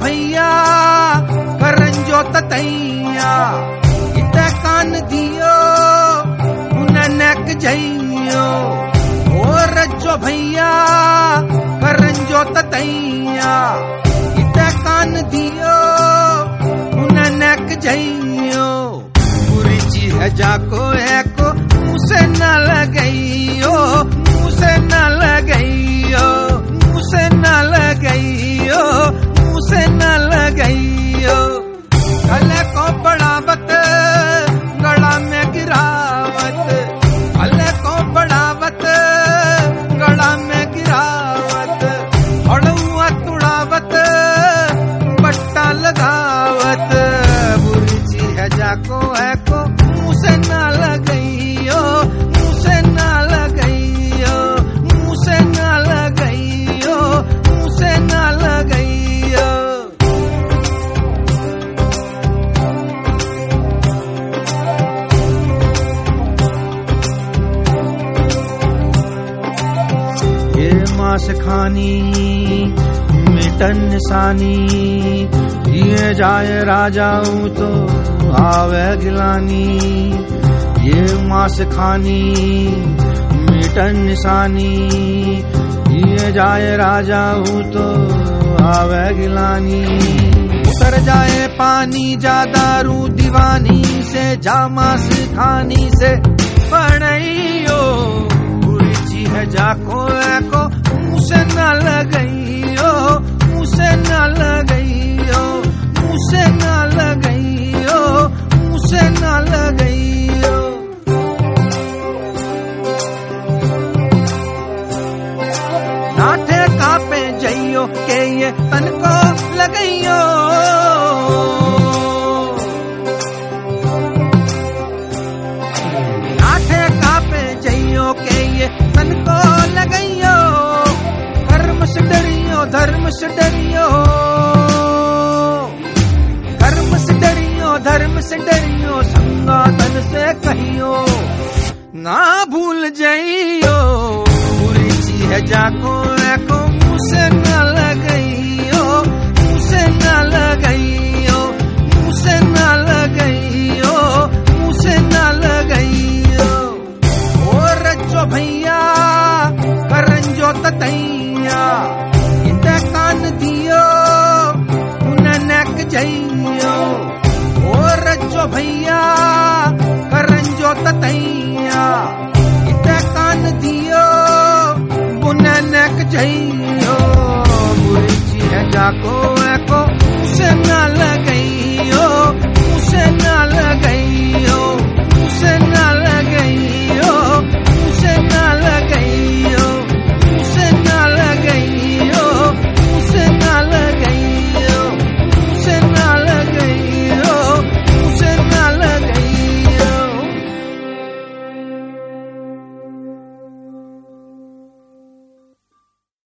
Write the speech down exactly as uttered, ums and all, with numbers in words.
भैया करंजो ततैया इते कान दियो उननेक जइयो ओ रज्जो भैया करंजो ततैया इते कान दियो उननेक जइयो बुरी चीज है जाको एको मुझसे न लगइयो मुझसे न लगइयो मुझसे न लगइयो मुझसे न लगइयो गले को बढ़ावत गला में गिरावत गले को बढ़ावत गला में गिरावत हड़ुआ तुड़ावत बट्टा लगावत बुरी चीज है जाको है को मुझसे न लगइयो मुझसे न लगइयो मुझसे न लगइयो मुझसे न लगइयो। ये मांस खानी मिटन निशानी ये जाए राजाऊ तो आवे गिलानी ये मांस खानी मिटन निशानी ये जाए राजाऊ तो आवे गिलानी उतर जाए पानी ज्यादा रू दीवानी से जामास खानी से पढ़इयो बुरी चीज है जाको एको मुझसे न लगइयो मुझसे न लगइयो मुझसे न लगइयो मुझसे न लगइयो। नाठे कापे जइयो के ये तन को लगइयो नाठे कापे जइयो के ये तन को लगइयो कर्म से डरियो धर्म से डरियो कर्म से डरियो धर्म से डरियो संगातन से कहियो ना भूल जइयो बुरी चीज है जाको एको मुझसे न लगइयो मुझसे न लगइयो मुझसे न लगइयो मुझसे न लगइयो ओ रज्जो भैया करंजो ततैया इते कान दियो उननेक जइयो ओ रज्जो भैया